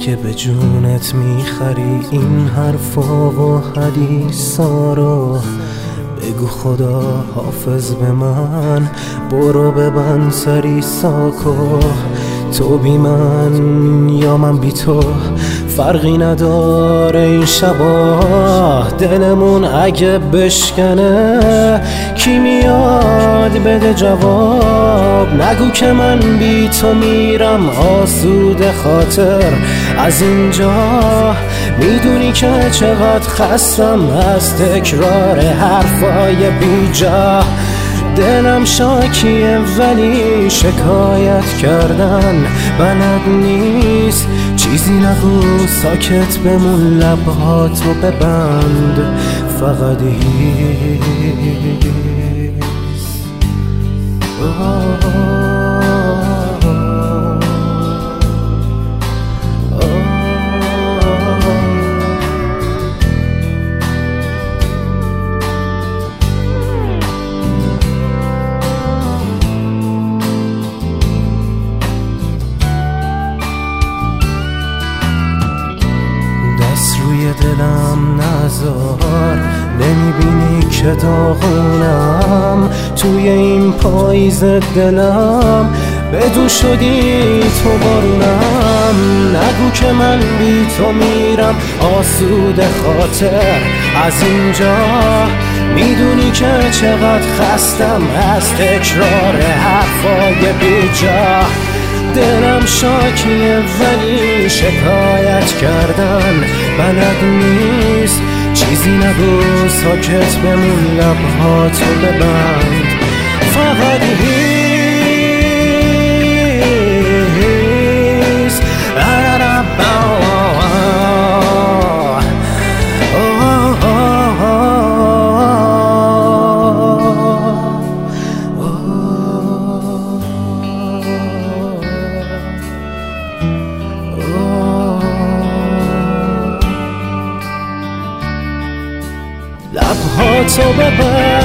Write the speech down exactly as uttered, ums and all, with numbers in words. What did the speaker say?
اگه به جونت میخری این حرفا و حدیثا رو، بگو خدا حافظ به من، برو ببند سری ساکو. تو بی من یا من بی تو فرقی نداره این شبا، دلمون اگه بشکنه کی میاد بده جواب. نگو که من بی تو میرم آسوده خاطر از اینجا، میدونی که چقدر خستم از تکرار حرفای بی جا. دلم شاکیه ولی شکایت کردن بلد نیست، چیزی نگو ساکت بمون، لبهاتو ببند فقط هیس. روی دلم نذار، نمیبینی که داغونم توی این پاییز دلم، بدو شدی تو بارونم. نگو که من بی تو میرم آسوده خاطر از اینجا، میدونی که چقدر خستم از تکرار حرفای بی جا. دلم شاکیه ولی شکایت کردن بلد نیست، چیزی نگو ساکت بمون، لبهاتو ببند فقط هیس. لبهاتو ببند